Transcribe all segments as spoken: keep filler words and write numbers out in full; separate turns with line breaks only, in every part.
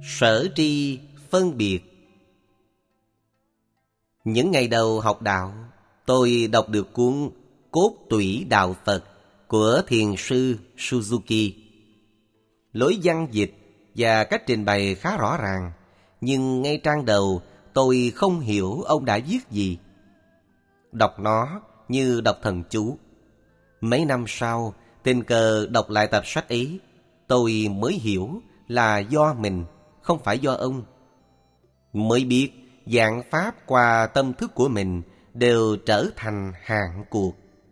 Sở tri phân biệt. Những ngày đầu học đạo, tôi đọc được cuốn Cốt tủy đạo Phật của thiền sư Suzuki. Lối văn dịch và cách trình bày khá rõ ràng, nhưng ngay trang đầu tôi không hiểu ông đã viết gì. Đọc nó như đọc thần chú. Mấy năm sau, tình cờ đọc lại tập sách ấy, tôi mới hiểu là do mình, không phải do ông. Mới biết dạng pháp qua tâm thức của mình đều trở thành hạn cuộc.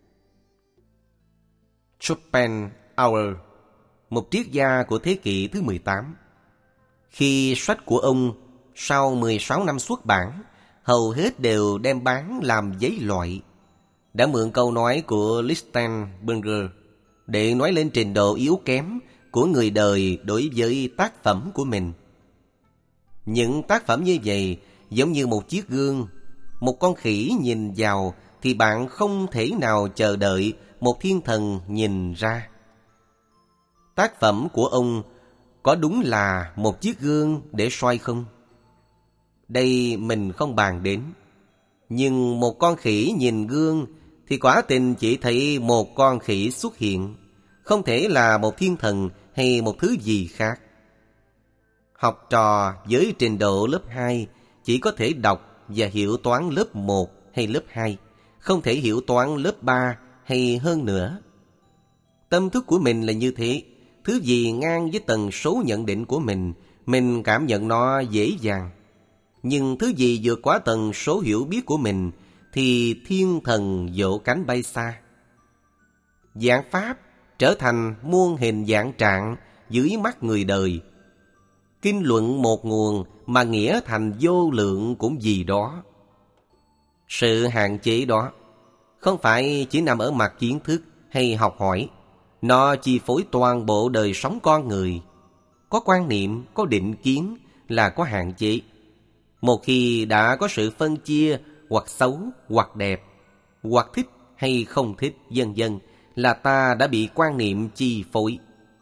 Schopenhauer, một triết gia của thế kỷ thứ mười tám. Khi sách của ông sau mười sáu năm xuất bản, hầu hết đều đem bán làm giấy loại, đã mượn câu nói của Lichtenberger để nói lên trình độ yếu kém của người đời đối với tác phẩm của mình. Những tác phẩm như vậy giống như một chiếc gương. Một con khỉ nhìn vào thì bạn không thể nào chờ đợi một thiên thần nhìn ra. Tác phẩm của ông có đúng là một chiếc gương để soi không? Đây mình không bàn đến. Nhưng một con khỉ nhìn gương thì quả tình chỉ thấy một con khỉ xuất hiện, không thể là một thiên thần hay một thứ gì khác. Học trò với trình độ lớp hai chỉ có thể đọc và hiểu toán lớp một hay lớp hai, không thể hiểu toán lớp ba hay hơn nữa. Tâm thức của mình là như thế. Thứ gì ngang với tần số nhận định của mình, mình cảm nhận nó dễ dàng. Nhưng thứ gì vượt quá tần số hiểu biết của mình thì thiên thần vỗ cánh bay xa. Dạng pháp trở thành muôn hình dạng trạng dưới mắt người đời. Kinh luận một nguồn mà nghĩa thành vô lượng cũng vì đó. Sự hạn chế đó không phải chỉ nằm ở mặt kiến thức hay học hỏi. Nó chi phối toàn bộ đời sống con người. Có quan niệm, có định kiến là có hạn chế. Một khi đã có sự phân chia hoặc xấu hoặc đẹp, hoặc thích hay không thích, vân vân, là ta đã bị quan niệm chi phối.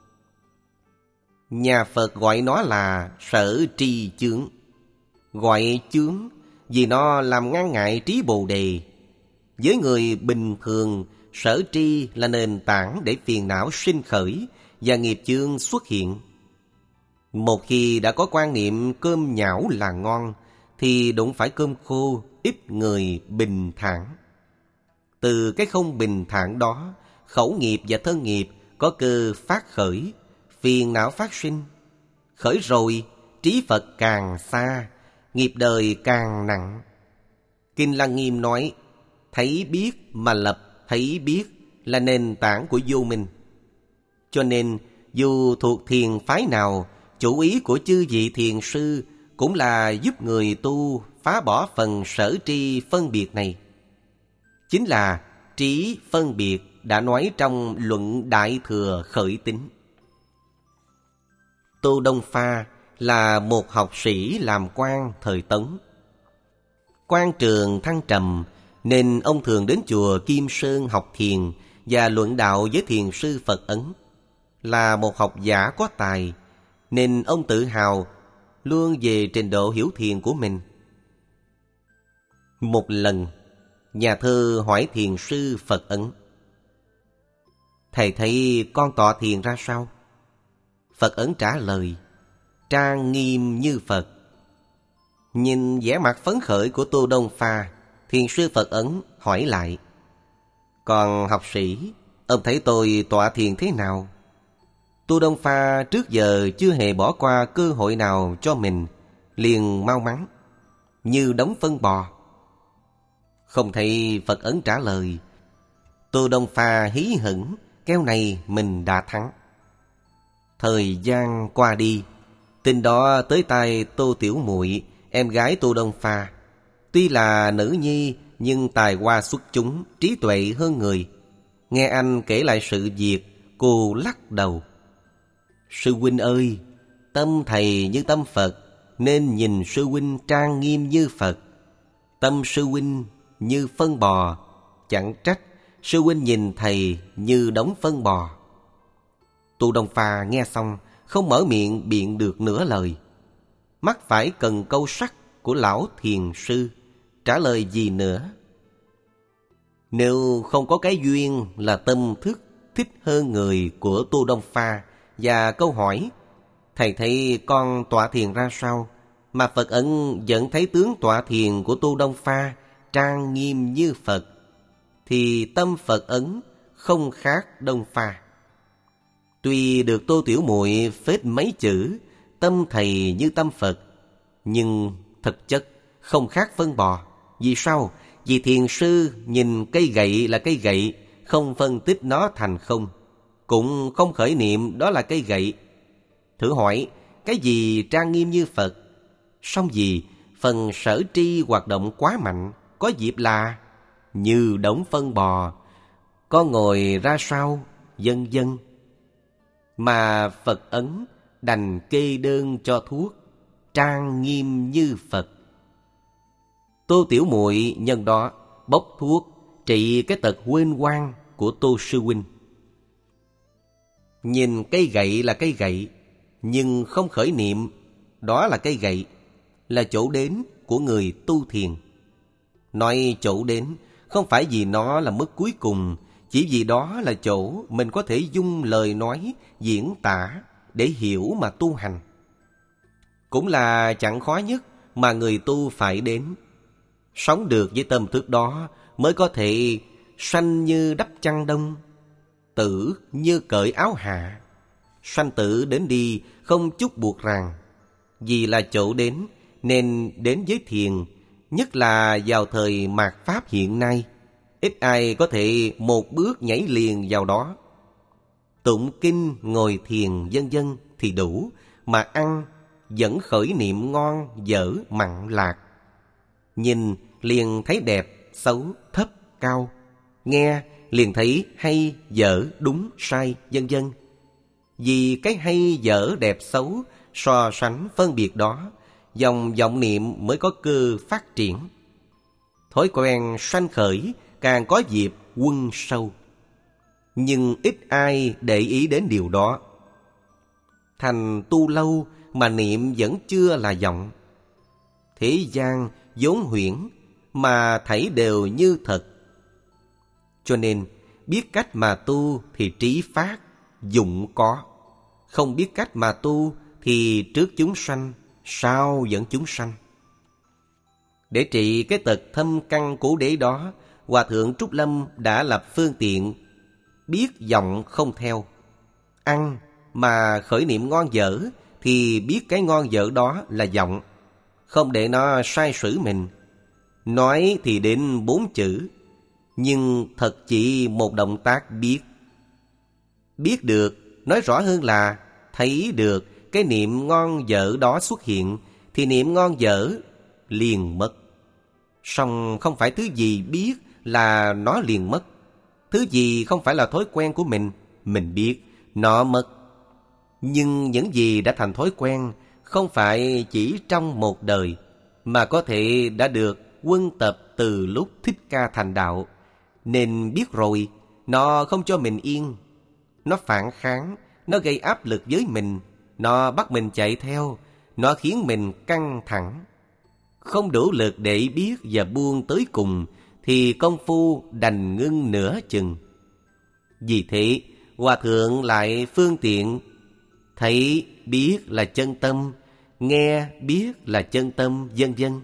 Nhà Phật gọi nó là sở tri chướng. Gọi chướng vì nó làm ngăn ngại trí Bồ Đề. Với người bình thường, sở tri là nền tảng để phiền não sinh khởi và nghiệp chướng xuất hiện. Một khi đã có quan niệm cơm nhão là ngon, thì đụng phải cơm khô, ít người bình thản. Từ cái không bình thản đó, khẩu nghiệp và thân nghiệp có cơ phát khởi, phiền não phát sinh. Khởi rồi, trí Phật càng xa, nghiệp đời càng nặng. Kinh Lăng Nghiêm nói, thấy biết mà lập thấy biết là nền tảng của vô minh. Cho nên, dù thuộc thiền phái nào, chủ ý của chư vị thiền sư cũng là giúp người tu phá bỏ phần sở tri phân biệt này. Chính là trí phân biệt đã nói trong luận Đại Thừa Khởi Tín. Tô Đông Pha là một học sĩ làm quan thời Tấn. Quan trường thăng trầm nên ông thường đến chùa Kim Sơn học thiền và luận đạo với thiền sư Phật Ấn. Là một học giả có tài nên ông tự hào luôn về trình độ hiểu thiền của mình. Một lần, nhà thơ hỏi thiền sư Phật Ấn: thầy thấy con tọa thiền ra sao? Phật Ấn trả lời: trang nghiêm như Phật. Nhìn vẻ mặt phấn khởi của Tô Đông Pha, thiền sư Phật Ấn hỏi lại: còn học sĩ, ông thấy tôi tọa thiền thế nào? Tô Đông Pha trước giờ chưa hề bỏ qua cơ hội nào cho mình, liền mau mắn như đống phân bò. Không thấy Phật Ấn trả lời, Tô Đông Pha hí hửng, kêu này mình đã thắng. Thời gian qua đi, tin đó tới tai Tô Tiểu Muội, em gái Tô Đông Pha. Tuy là nữ nhi nhưng tài hoa xuất chúng, trí tuệ hơn người. Nghe anh kể lại sự việc, cô lắc đầu. Sư huynh ơi, tâm thầy như tâm Phật, nên nhìn sư huynh trang nghiêm như Phật. Tâm sư huynh như phân bò, chẳng trách sư huynh nhìn thầy như đống phân bò. Tô Đông Pha nghe xong không mở miệng biện được nửa lời. mắc phải cần câu sắt của lão thiền sư, trả lời gì nữa? Nếu không có cái duyên là tâm thức thích hơn người của Tô Đông Pha và câu hỏi thầy thấy con tọa thiền ra sao, mà Phật Ấn vẫn thấy tướng tọa thiền của Tô Đông Pha trang nghiêm như Phật, thì tâm Phật Ấn không khác Đông Pha. Tuy được Tô Tiểu Muội phết mấy chữ tâm thầy như tâm Phật, nhưng thực chất không khác phân bò. Vì sao? Vì thiền sư nhìn cây gậy là cây gậy, không phân tích nó thành không, cũng không khởi niệm đó là cây gậy. Thử hỏi, cái gì trang nghiêm như Phật? Song gì, phần sở tri hoạt động quá mạnh, có dịp là như đống phân bò, có ngồi ra sao, vân vân. Mà Phật Ấn đành kê đơn cho thuốc, trang nghiêm như Phật. Tô Tiểu Muội nhân đó bốc thuốc trị cái tật quên quang của Tô sư huynh. Nhìn cây gậy là cây gậy, nhưng không khởi niệm đó là cây gậy, là chỗ đến của người tu thiền. Nói chỗ đến không phải vì nó là mức cuối cùng, chỉ vì đó là chỗ mình có thể dung lời nói, diễn tả để hiểu mà tu hành. Cũng là chẳng khó nhất mà người tu phải đến. Sống được với tâm thức đó mới có thể sanh như đắp chăn đông, tử như cởi áo hạ. Sanh tử đến đi không chút buộc ràng. Vì là chỗ đến nên đến với thiền, nhất là vào thời mạt Pháp hiện nay, ít ai có thể một bước nhảy liền vào đó. Tụng kinh, ngồi thiền vân vân thì đủ, mà ăn vẫn khởi niệm ngon, dở, mặn, lạc. Nhìn liền thấy đẹp, xấu, thấp, cao. Nghe liền thấy hay, dở, đúng, sai, vân vân. Vì cái hay, dở, đẹp, xấu, so sánh phân biệt đó, dòng vọng niệm mới có cơ phát triển. Thói quen sanh khởi càng có dịp quân sâu. Nhưng ít ai để ý đến điều đó. Thành tu lâu mà niệm vẫn chưa là vọng. Thế gian vốn huyễn mà thảy đều như thật. Cho nên biết cách mà tu thì trí phát, dụng có. Không biết cách mà tu thì trước chúng sanh, sau vẫn chúng sanh. Để trị cái tật thâm căn cố đế đó, Hòa thượng Trúc Lâm đã lập phương tiện biết vọng không theo. Ăn mà khởi niệm ngon dở thì biết cái ngon dở đó là vọng, không để nó sai sử mình. Nói thì đến bốn chữ, nhưng thật chỉ một động tác biết. Biết được, nói rõ hơn là thấy được cái niệm ngon dở đó xuất hiện, thì niệm ngon dở liền mất. Song không phải thứ gì biết là nó liền mất. Thứ gì không phải là thói quen của mình, mình biết, nó mất. Nhưng những gì đã thành thói quen không phải chỉ trong một đời, mà có thể đã được quân tập từ lúc Thích Ca thành đạo. Nên biết rồi, nó không cho mình yên. Nó phản kháng, nó gây áp lực với mình, nó bắt mình chạy theo, nó khiến mình căng thẳng. Không đủ lực để biết và buông tới cùng, thì công phu đành ngưng nửa chừng. Vì thế, Hòa thượng lại phương tiện thấy biết là chân tâm, nghe biết là chân tâm, vân vân.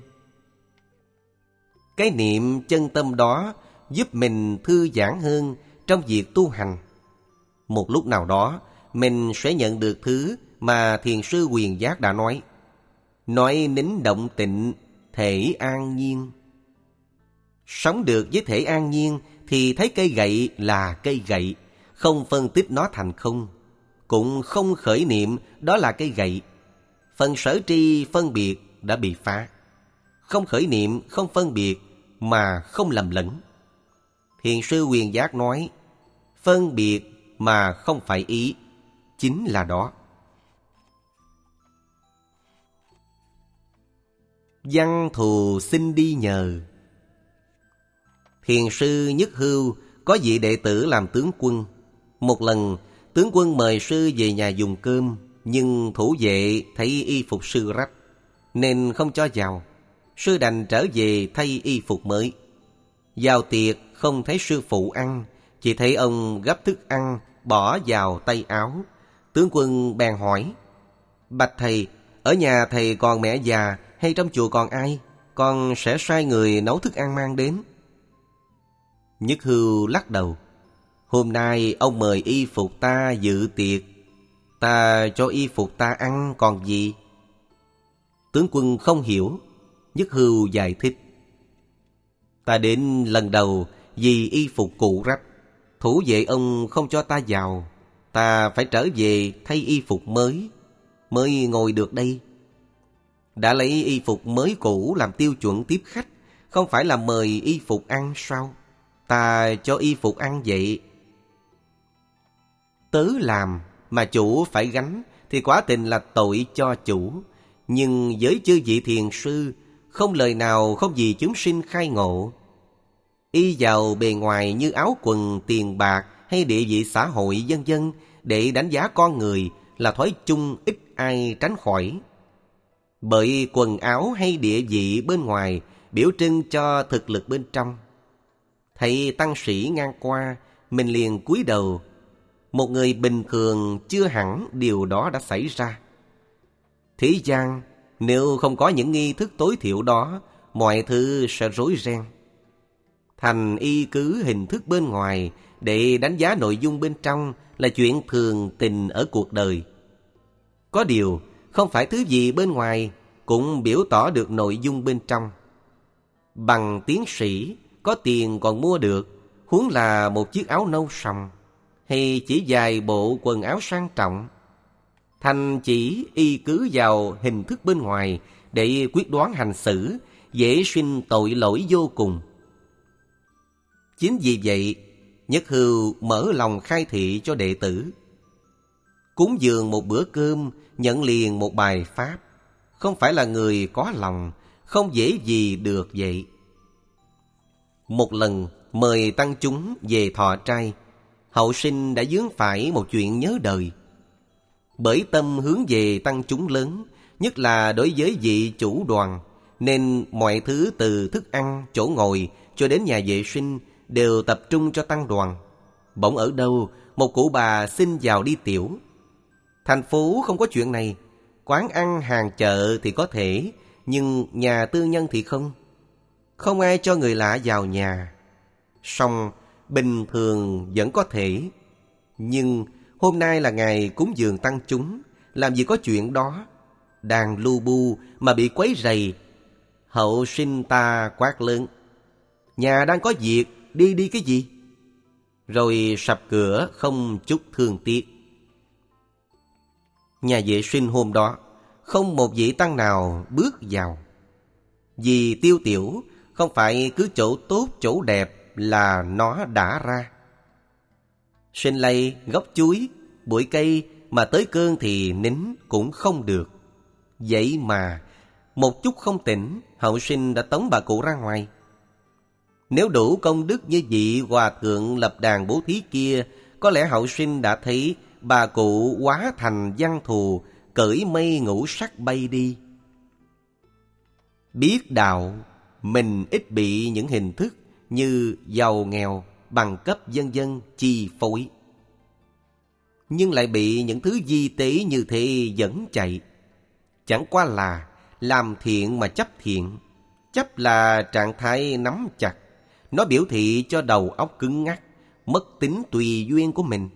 Cái niệm chân tâm đó giúp mình thư giãn hơn trong việc tu hành. Một lúc nào đó, mình sẽ nhận được thứ mà Thiền sư Quyền Giác đã nói. Nói nín động tịnh, thể an nhiên. Sống được với thể an nhiên thì thấy cây gậy là cây gậy, không phân tích nó thành không, cũng không khởi niệm đó là cây gậy. Phần sở tri phân biệt đã bị phá. Không khởi niệm, không phân biệt mà không lầm lẫn. Thiền sư Quyền Giác nói, phân biệt mà không phải ý, chính là đó. Văn thù xin đi nhờ. Thiền sư Nhất Hưu có vị đệ tử làm tướng quân. Một lần, tướng quân mời sư về nhà dùng cơm, nhưng thủ vệ thấy y phục sư rách, nên không cho vào. Sư đành trở về thay y phục mới. Vào tiệc không thấy sư phụ ăn, chỉ thấy ông gấp thức ăn bỏ vào tay áo. Tướng quân bèn hỏi: Bạch thầy, ở nhà thầy còn mẹ già hay trong chùa còn ai? Con sẽ sai người nấu thức ăn mang đến. Nhất Hưu lắc đầu: Hôm nay ông mời y phục ta dự tiệc, ta cho y phục ta ăn còn gì? Tướng quân không hiểu. Nhất Hưu giải thích: Ta đến lần đầu vì y phục cũ rách, thủ vệ ông không cho ta vào. Ta phải trở về thay y phục mới, mới ngồi được đây. Đã lấy y phục mới cũ làm tiêu chuẩn tiếp khách, không phải là mời y phục ăn sao? Ta cho y phục ăn vậy. Tớ làm mà chủ phải gánh thì quả tình là tội cho chủ. Nhưng với chư vị thiền sư, không lời nào không vì chúng sinh khai ngộ. Y vào bề ngoài như áo quần, tiền bạc hay địa vị xã hội vân vân để đánh giá con người là thói chung ít ai tránh khỏi. Bởi quần áo hay địa vị bên ngoài biểu trưng cho thực lực bên trong. Thấy tăng sĩ ngang qua, mình liền cúi đầu. Một người bình thường chưa hẳn điều đó đã xảy ra. Thế gian nếu không có những nghi thức tối thiểu đó, mọi thứ sẽ rối ren. Thành y cứ hình thức bên ngoài để đánh giá nội dung bên trong là chuyện thường tình ở cuộc đời. Có điều, không phải thứ gì bên ngoài cũng biểu tỏ được nội dung bên trong. Bằng tiến sĩ, có tiền còn mua được, huống là một chiếc áo nâu sòng, hay chỉ vài bộ quần áo sang trọng. Thành chỉ y cứ vào hình thức bên ngoài để quyết đoán hành xử, dễ sinh tội lỗi vô cùng. Chính vì vậy, Nhất Hưu mở lòng khai thị cho đệ tử. Cúng dường một bữa cơm, nhận liền một bài pháp, không phải là người có lòng, không dễ gì được vậy. Một lần mời tăng chúng về thọ trai, hậu sinh đã vướng phải một chuyện nhớ đời. Bởi tâm hướng về tăng chúng lớn, nhất là đối với vị chủ đoàn, nên mọi thứ từ thức ăn, chỗ ngồi cho đến nhà vệ sinh đều tập trung cho tăng đoàn. Bỗng ở đâu một cụ bà xin vào đi tiểu. Thành phố không có chuyện này. Quán ăn hàng chợ thì có thể, nhưng nhà tư nhân thì không. Không ai cho người lạ vào nhà. Song bình thường vẫn có thể. Nhưng hôm nay là ngày cúng dường tăng chúng, làm gì có chuyện đó. Đang lu bu mà bị quấy rầy. Hậu sinh ta quát lớn: Nhà đang có việc, đi đi cái gì? Rồi sập cửa không chút thương tiếc. Nhà vệ sinh hôm đó không một vị tăng nào bước vào. Vì tiêu tiểu không phải cứ chỗ tốt chỗ đẹp là nó đã ra. Sinh lây, gốc chuối, bụi cây mà tới cơn thì nín cũng không được. Vậy mà một chút không tỉnh, hậu sinh đã tống bà cụ ra ngoài. Nếu đủ công đức như vị hòa thượng lập đàn bố thí kia, có lẽ hậu sinh đã thấy bà cụ hóa thành văn thù, cởi mây ngũ sắc bay đi. Biết đạo, mình ít bị những hình thức như giàu nghèo, bằng cấp vân vân chi phối, nhưng lại bị những thứ vi tế như thế dẫn chạy. Chẳng qua là làm thiện mà chấp thiện. Chấp là trạng thái nắm chặt, nó biểu thị cho đầu óc cứng ngắc, mất tính tùy duyên của mình.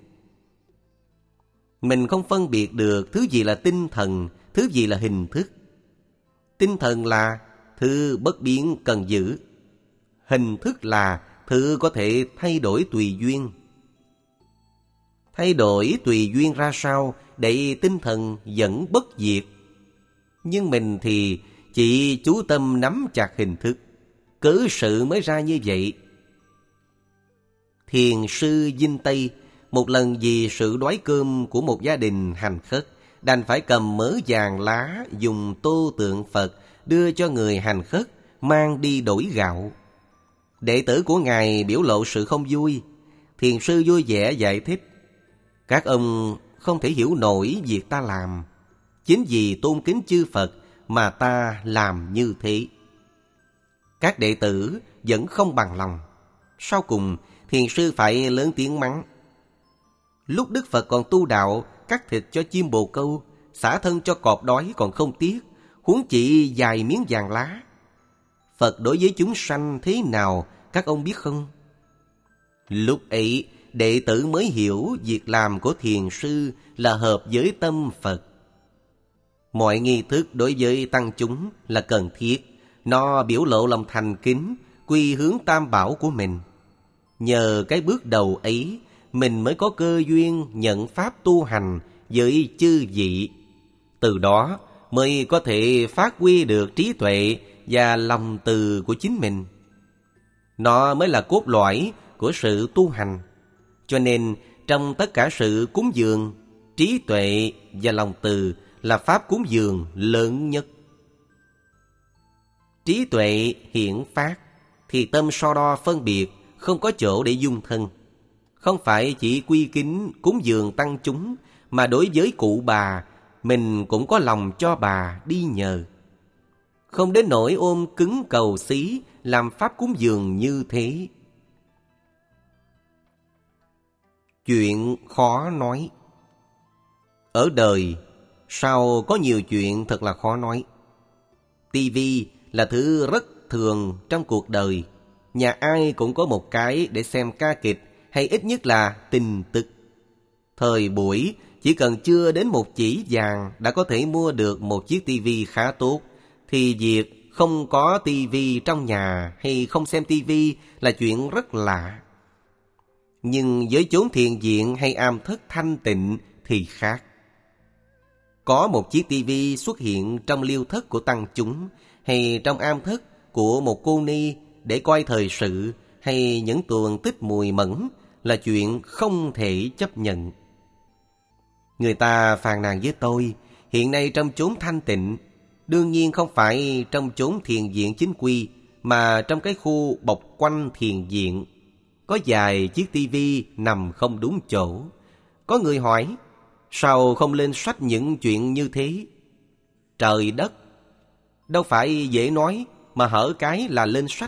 Mình không phân biệt được thứ gì là tinh thần, thứ gì là hình thức. Tinh thần là thứ bất biến cần giữ. Hình thức là thứ có thể thay đổi tùy duyên. Thay đổi tùy duyên ra sao để tinh thần vẫn bất diệt. Nhưng mình thì chỉ chú tâm nắm chặt hình thức, cớ sự mới ra như vậy. Thiền sư Dinh Tây một lần vì sự đói cơm của một gia đình hành khất, đành phải cầm mớ vàng lá dùng tô tượng Phật đưa cho người hành khất mang đi đổi gạo. Đệ tử của ngài biểu lộ sự không vui. Thiền sư vui vẻ giải thích: Các ông không thể hiểu nổi việc ta làm. Chính vì tôn kính chư Phật mà ta làm như thế. Các đệ tử vẫn không bằng lòng. Sau cùng, thiền sư phải lớn tiếng mắng. Lúc Đức Phật còn tu đạo, cắt thịt cho chim bồ câu, xả thân cho cọp đói còn không tiếc, huống chi vài miếng vàng lá. Phật đối với chúng sanh thế nào, các ông biết không? Lúc ấy, đệ tử mới hiểu việc làm của thiền sư là hợp với tâm Phật. Mọi nghi thức đối với tăng chúng là cần thiết. Nó biểu lộ lòng thành kính, quy hướng tam bảo của mình. Nhờ cái bước đầu ấy, mình mới có cơ duyên nhận pháp tu hành với chư vị. Từ đó mới có thể phát huy được trí tuệ và lòng từ của chính mình. Nó mới là cốt lõi của sự tu hành. Cho nên trong tất cả sự cúng dường, trí tuệ và lòng từ là pháp cúng dường lớn nhất. Trí tuệ hiển phát thì tâm so đo phân biệt không có chỗ để dung thân. Không phải chỉ quy kính cúng dường tăng chúng, mà đối với cụ bà, mình cũng có lòng cho bà đi nhờ. Không đến nỗi ôm cứng cầu xí làm pháp cúng dường như thế. Chuyện khó nói. Ở đời, sao có nhiều chuyện thật là khó nói. Tivi là thứ rất thường trong cuộc đời. Nhà ai cũng có một cái để xem ca kịch, hay ít nhất là tin tức. Thời buổi, chỉ cần chưa đến một chỉ vàng đã có thể mua được một chiếc tivi khá tốt, thì việc không có tivi trong nhà hay không xem tivi là chuyện rất lạ. Nhưng với chốn thiền viện hay am thất thanh tịnh thì khác. Có một chiếc tivi xuất hiện trong liêu thất của tăng chúng, hay trong am thất của một cô ni để coi thời sự, hay những tuồng tích mùi mẫn là chuyện không thể chấp nhận. Người ta phàn nàn với tôi, hiện nay trong chốn thanh tịnh, đương nhiên không phải trong chốn thiền viện chính quy, mà trong cái khu bọc quanh thiền viện, có vài chiếc tivi nằm không đúng chỗ. Có người hỏi, sao không lên sách những chuyện như thế? Trời đất, đâu phải dễ nói mà hở cái là lên sách.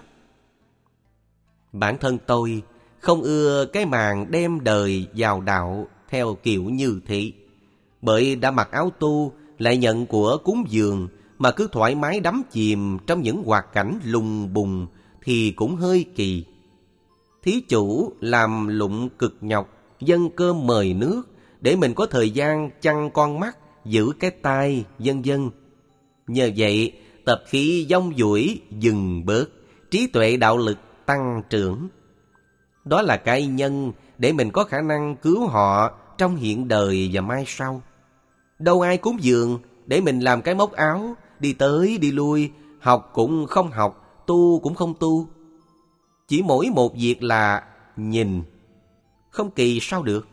Bản thân tôi không ưa cái màn đem đời vào đạo theo kiểu như thế. Bởi đã mặc áo tu, lại nhận của cúng dường, mà cứ thoải mái đắm chìm trong những hoạt cảnh lùng bùng thì cũng hơi kỳ. Thí chủ làm lụng cực nhọc, dâng cơm mời nước, để mình có thời gian chăn con mắt, giữ cái tai, vân vân. Nhờ vậy, tập khí dông dũi dừng bớt, trí tuệ đạo lực tăng trưởng. Đó là cái nhân để mình có khả năng cứu họ trong hiện đời và mai sau. Đâu ai cúng dường để mình làm cái móc áo, đi tới đi lui, học cũng không học, tu cũng không tu. Chỉ mỗi một việc là nhìn, không kỳ sao được.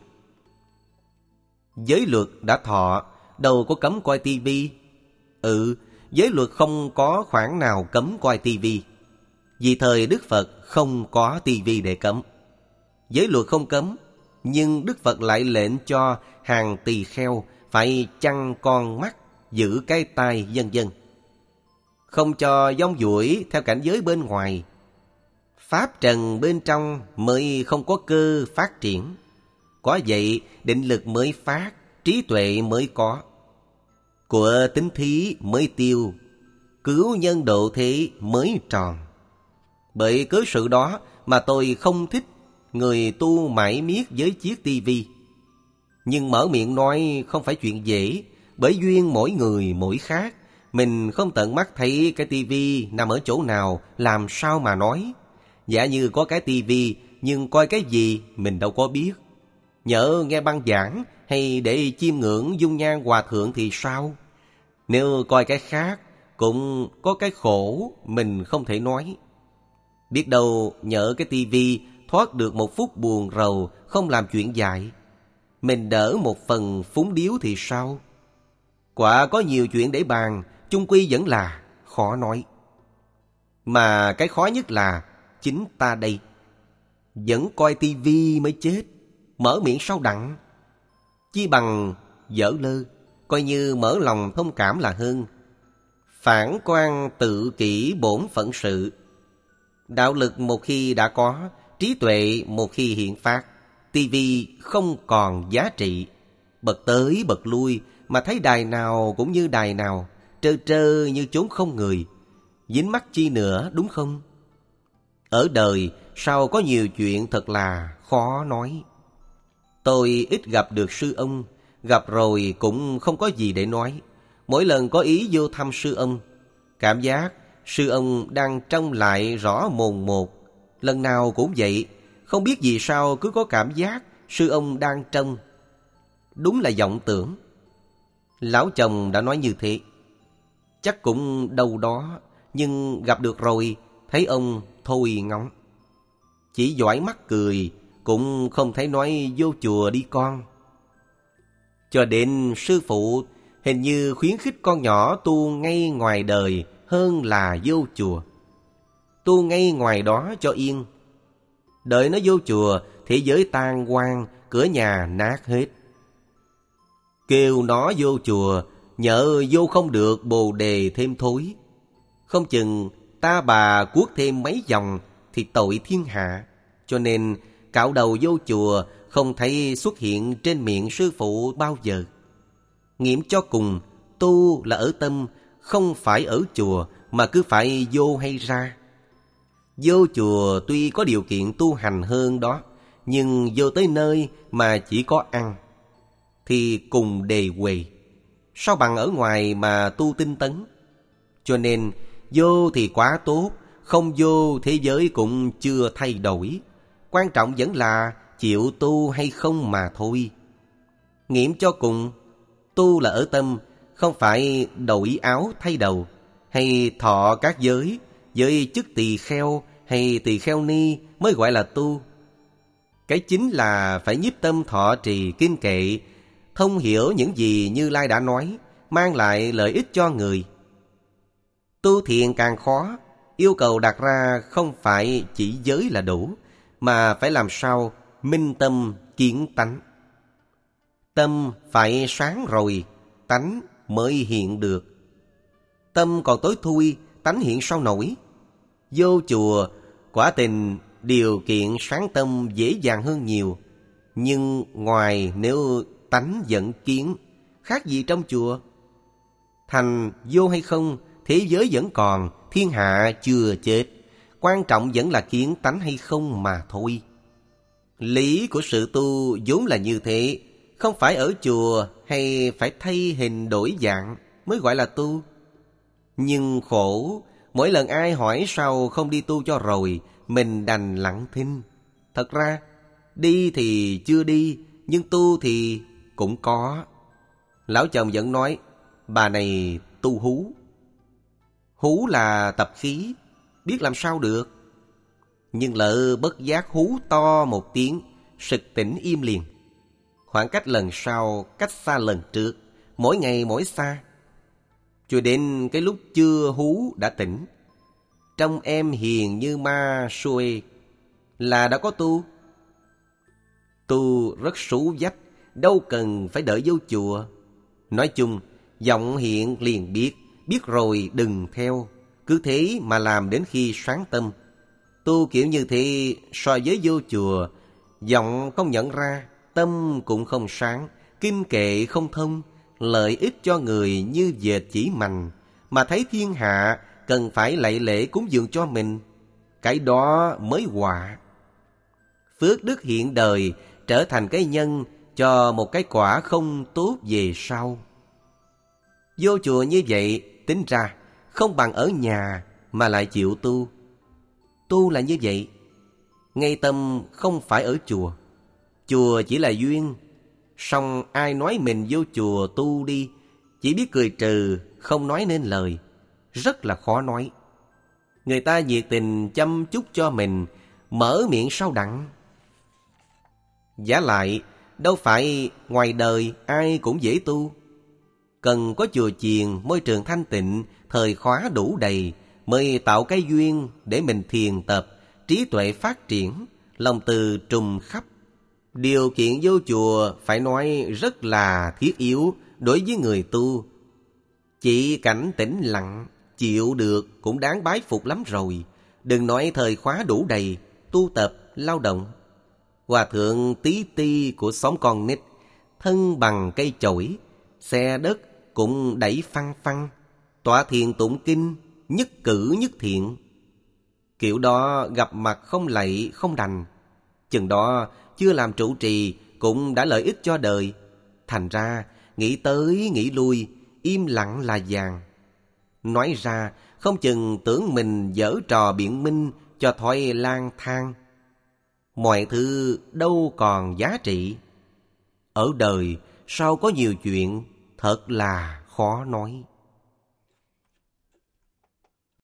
Giới luật đã thọ, đâu có cấm coi tivi. Ừ, giới luật không có khoản nào cấm coi tivi. Vì thời Đức Phật không có tivi để cấm. Giới luật không cấm, nhưng Đức Phật lại lệnh cho hàng tỳ kheo phải chăn con mắt, giữ cái tai, vân vân. Không cho dông dũi theo cảnh giới bên ngoài. Pháp trần bên trong mới không có cơ phát triển. Có vậy định lực mới phát, trí tuệ mới có. Của tính thí mới tiêu, cứu nhân độ thế mới tròn. Bởi cớ sự đó mà tôi không thích người tu mãi miết với chiếc tivi. Nhưng mở miệng nói không phải chuyện dễ, bởi duyên mỗi người mỗi khác. Mình không tận mắt thấy cái tivi nằm ở chỗ nào, làm sao mà nói. Giả như có cái tivi, nhưng coi cái gì mình đâu có biết. Nhỡ nghe băng giảng hay để chiêm ngưỡng dung nhan hòa thượng thì sao? Nếu coi cái khác, cũng có cái khổ mình không thể nói. Biết đâu nhỡ cái tivi thoát được một phút buồn rầu, không làm chuyện dại, mình đỡ một phần phúng điếu thì sao? Quả có nhiều chuyện để bàn, chung quy vẫn là khó nói. Mà cái khó nhất là chính ta đây, vẫn coi tivi mới chết, mở miệng sao đặng. Chi bằng dở lơ, coi như mở lòng thông cảm là hơn. phản quan tự kỷ bổn phận sự. Đạo lực một khi đã có, trí tuệ một khi hiện phát, tivi không còn giá trị. Bật tới bật lui mà thấy đài nào cũng như đài nào, trơ trơ như chốn không người. Dính mắc chi nữa, đúng không? Ở đời sao có nhiều chuyện thật là khó nói. Tôi ít gặp được sư ông, gặp rồi cũng không có gì để nói. Mỗi lần có ý vô thăm sư ông, cảm giác sư ông đang trông lại rõ mồn một. Lần nào cũng vậy, không biết vì sao cứ có cảm giác sư ông đang trông. Đúng là vọng tưởng. Lão chồng đã nói như thế. Chắc cũng đâu đó, nhưng gặp được rồi, thấy ông thôi ngóng. Chỉ dõi mắt cười, cũng không thấy nói vô chùa đi con. Cho đến sư phụ hình như khuyến khích con nhỏ tu ngay ngoài đời hơn là vô chùa. Tu ngay ngoài đó cho yên. Đợi nó vô chùa, thế giới tan hoang, cửa nhà nát hết. Kêu nó vô chùa, nhỡ vô không được bồ đề thêm thối. Không chừng ta bà cuốc thêm mấy dòng thì tội thiên hạ. Cho nên cạo đầu vô chùa không thấy xuất hiện trên miệng sư phụ bao giờ. Nghiệm cho cùng, tu là ở tâm, không phải ở chùa mà cứ phải vô hay ra. Vô chùa tuy có điều kiện tu hành hơn đó, nhưng vô tới nơi mà chỉ có ăn thì cùng đề huề. Sao bằng ở ngoài mà tu tinh tấn? Cho nên vô thì quá tốt, không vô thế giới cũng chưa thay đổi. Quan trọng vẫn là chịu tu hay không mà thôi. Nghiệm cho cùng, tu là ở tâm, không phải đổi áo thay đầu, hay thọ các giới, giới chức tỳ kheo hay tỳ kheo ni mới gọi là tu. Cái chính là phải nhiếp tâm thọ trì kinh kệ, thông hiểu những gì Như Lai đã nói, mang lại lợi ích cho người. Tu thiền càng khó, yêu cầu đặt ra không phải chỉ giới là đủ, mà phải làm sao minh tâm kiến tánh. Tâm phải sáng rồi, tánh mới hiện được. Tâm còn tối thui, tánh hiện sao nổi. Vô chùa, quả tình điều kiện sáng tâm dễ dàng hơn nhiều. Nhưng ngoài nếu tánh vẫn kiến, khác gì trong chùa. Thành vô hay không, thế giới vẫn còn, thiên hạ chưa chết. Quan trọng vẫn là kiến tánh hay không mà thôi. Lý của sự tu vốn là như thế, không phải ở chùa hay phải thay hình đổi dạng mới gọi là tu. Nhưng khổ, mỗi lần ai hỏi sao không đi tu cho rồi, mình đành lặng thinh. Thật ra, đi thì chưa đi, nhưng tu thì cũng có. Lão chồng vẫn nói, bà này tu hú. Hú là tập khí, biết làm sao được. Nhưng lỡ bất giác hú to một tiếng, sực tỉnh im liền. Khoảng cách lần sau cách xa lần trước, mỗi ngày mỗi xa. Cho đến cái lúc chưa hú đã tỉnh. Trong em hiền như ma xuê là đã có tu. Tu rất sú vách, đâu cần phải đợi vô chùa. Nói chung, vọng hiện liền biết, biết rồi đừng theo. Cứ thế mà làm đến khi sáng tâm. Tu kiểu như thế so với vô chùa, vọng không nhận ra, tâm cũng không sáng, kinh kệ không thông, lợi ích cho người như dệt chỉ mành, mà thấy thiên hạ cần phải lạy lễ cúng dường cho mình. Cái đó mới họa. Phước đức hiện đời trở thành cái nhân cho một cái quả không tốt về sau. Vô chùa như vậy, tính ra không bằng ở nhà mà lại chịu tu. Tu là như vậy. Ngay tâm không phải ở chùa. Chùa chỉ là duyên. Song ai nói mình vô chùa tu đi, chỉ biết cười trừ, không nói nên lời. Rất là khó nói. Người ta nhiệt tình chăm chút cho mình, mở miệng sao đặng. Vả lại, đâu phải ngoài đời ai cũng dễ tu. Cần có chùa chiền, môi trường thanh tịnh, thời khóa đủ đầy, mới tạo cái duyên để mình thiền tập, trí tuệ phát triển, lòng từ trùm khắp. Điều kiện vô chùa phải nói rất là thiết yếu đối với người tu. Chỉ cảnh tĩnh lặng, chịu được cũng đáng bái phục lắm rồi. Đừng nói thời khóa đủ đầy, tu tập, lao động. Hòa thượng tí ti của xóm con nít, thân bằng cây chổi, xe đất cũng đẩy phăng phăng, tọa thiền tụng kinh, nhất cử nhất thiện. Kiểu đó gặp mặt không lạy không đành, chừng đó chưa làm trụ trì cũng đã lợi ích cho đời. Thành ra nghĩ tới nghĩ lui, im lặng là vàng. Nói ra không chừng tưởng mình giở trò biện minh cho thói lang thang. Mọi thứ đâu còn giá trị. Ở đời sao có nhiều chuyện thật là khó nói.